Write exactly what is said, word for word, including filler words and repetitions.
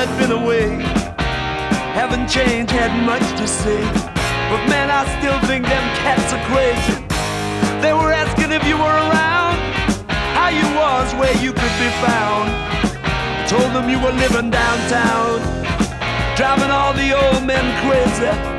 I'd been away, haven't changed, had much to say. But man, I still think them cats are crazy. They were asking if you were around, how you was, where you could be found. I told them you were living downtown, driving all the old men crazy.